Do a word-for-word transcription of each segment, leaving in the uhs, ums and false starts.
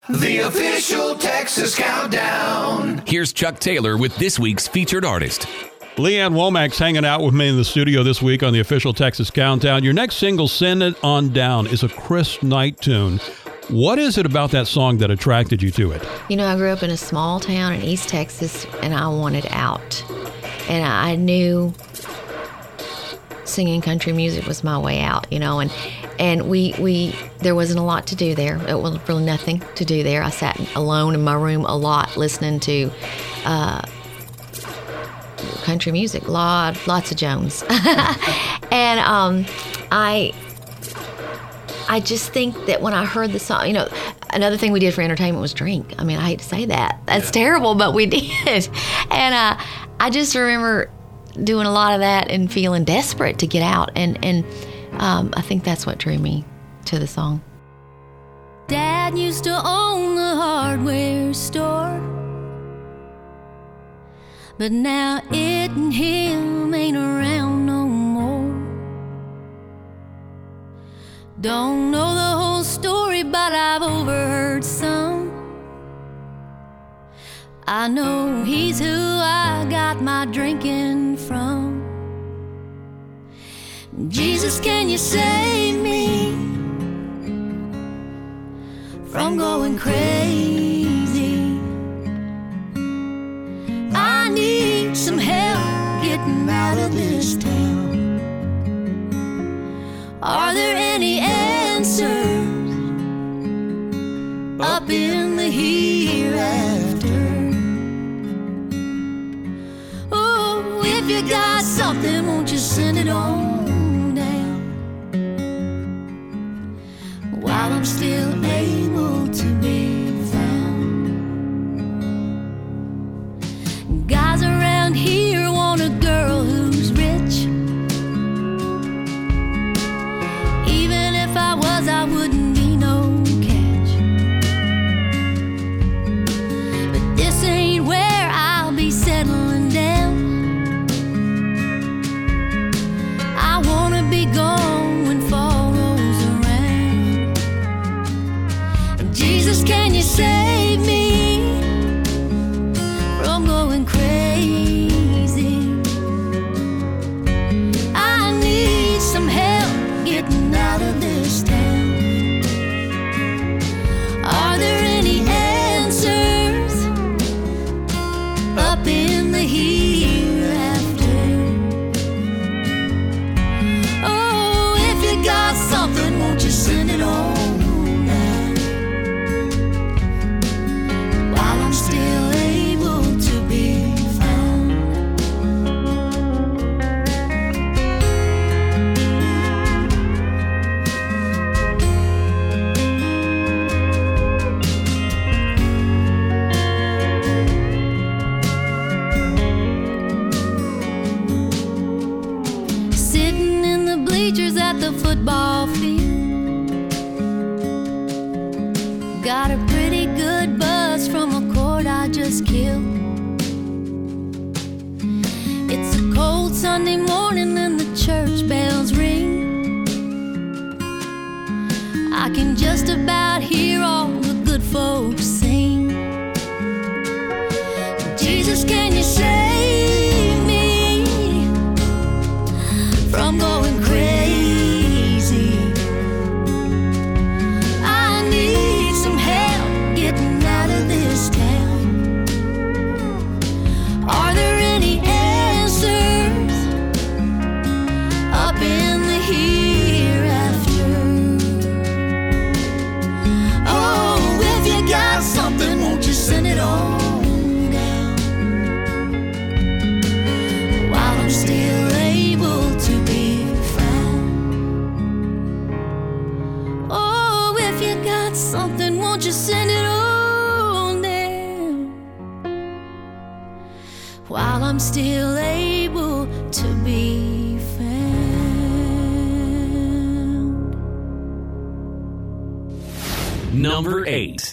The official Texas Countdown. Here's Chuck Taylor with this week's featured artist. Leanne Womack's hanging out with me in the studio this week on the official Texas Countdown. Your next single, Send It On Down, is a Chris Knight tune. What is it about that song that attracted you to it? You know, I grew up in a small town in East Texas, and I wanted out. And I knew singing country music was my way out, you know, and and we we there wasn't a lot to do there. It was really nothing to do there. I sat alone in my room a lot listening to uh, country music, lot, lots of Jones. and um, I I just think that when I heard the song, you know, another thing we did for entertainment was drink. I mean, I hate to say that. That's yeah. terrible, but we did. And uh, I just remember doing a lot of that and feeling desperate to get out. And, and um, I think that's what drew me to the song. Dad used to own the hardware store, but now it and him ain't around no more. Don't know the whole story, but I've overheard some. I know he's who I got my drinking from. Jesus, can you save me from going crazy? I need some help getting out of this town. Are there any answers up in the hereafter? Oh, if you got something, won't you send it on down while I'm still able to be found? Guys around here want a girl who's rich. Even if I was, I wouldn't be no catch. But this ain't where I'll be settling down. I wanna be gone when fall rolls around. Jesus, can you save me from going crazy? I need some help getting out of this town. Are there any answers up in the hereafter? Oh, if you got something, won't you send it on now while I'm still able to be found? Sitting in the bleachers at the football field, got a pretty good buzz from a chord I just killed. It's a cold Sunday morning and the church bells ring. I can just about hear all the good folks sing. Jesus, can you save me from going crazy? I need some help getting out of this town. Are there any answers up in the hereafter? Oh, if you got something, won't you send it on down while I'm still able to be found? Oh, if you got something, won't you send it on down while I'm still able to be found? Number eight.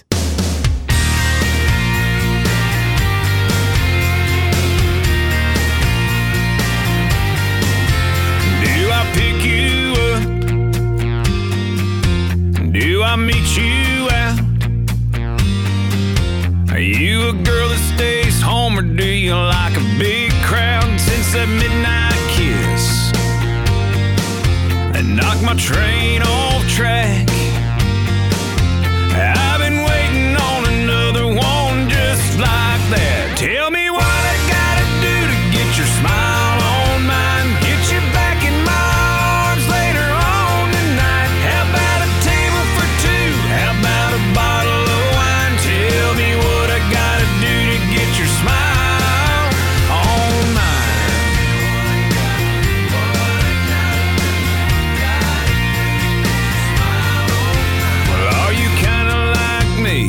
Do I pick you up? Do I meet you out Are you a girl that stays home, or do you like a big crowd? Since that midnight kiss that knocked my train off track, I've been waiting on another one just like that. Tell me what I gotta do to get your smile on mine, get you back in my arms later on tonight. How about a table for two? How about a bottle of wine? Tell me what I gotta do to get your smile on mine. Well, are you kinda like me,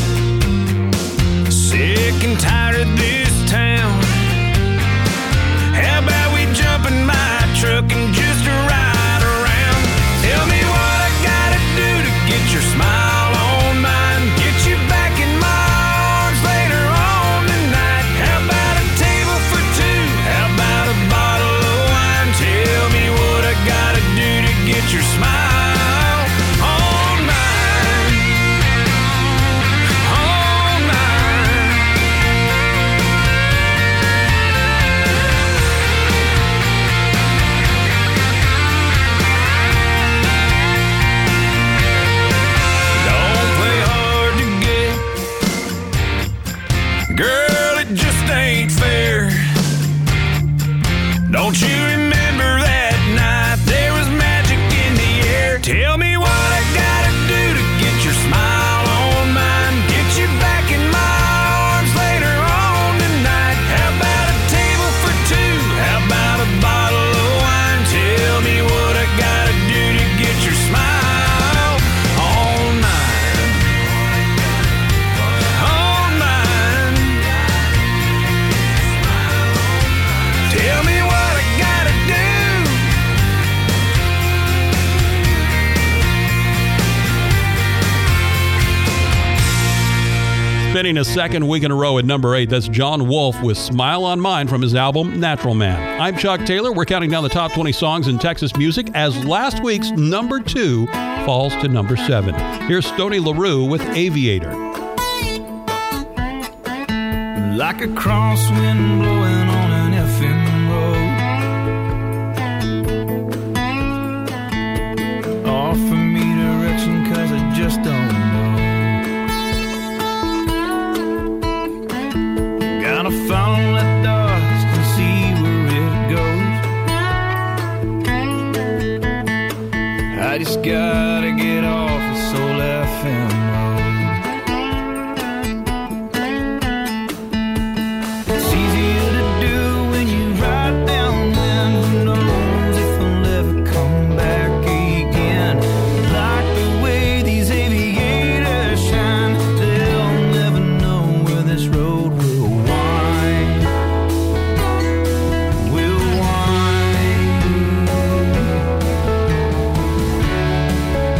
sick and tired of this town? How about we jump in my truck and just ride around? Tell me what I gotta do to get your smile on mine, get you back in my arms later on tonight. How about a table for two? How about a bottle of wine? Tell me what I gotta do to get your smile on mine, on mine. Don't play hard to get, girl, it just ain't fair. Don't you remember that night there was magic in the air? Tell me what I gotta do to get your smile on mine, get you back in my arms later on tonight. How about a table for two? How about a bottle of wine? Tell me what I gotta do to get your smile on mine, on mine. Tell me what I gotta do. Spinning a second week in a row at number eight, that's John Wolfe with Smile on Mine from his album Natural Man. I'm Chuck Taylor. We're counting down the top twenty songs in Texas music as last week's number two falls to number seven. Here's Stoney LaRue with Aviator. Like a crosswind blowing on an F M road. Offer me direction, cause I just don't know. Gotta follow that dust and see where it goes. I just gotta get off this old F M road. It's easier to do when you ride down, then who knows if I'll ever come back again. Like the way these aviators shine, they'll never know where this road will wind, will wind.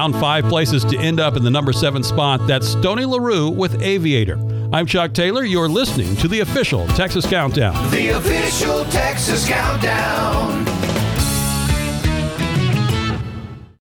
down five places to end up in the number seven spot. That's Stoney LaRue with Aviator. I'm Chuck Taylor. You're listening to the official Texas Countdown. The official Texas Countdown.